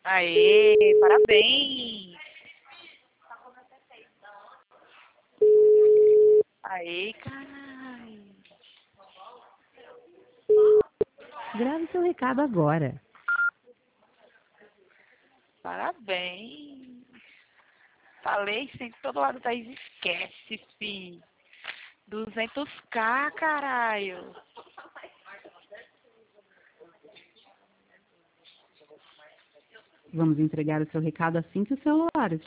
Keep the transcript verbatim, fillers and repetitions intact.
Aê, parabéns. Aê, caralho. Grave seu recado agora. Parabéns. Falei sempre, todo lado Thaís esquece, fi. duzentos k, caralho. Vamos entregar o seu recado assim que o celular estiver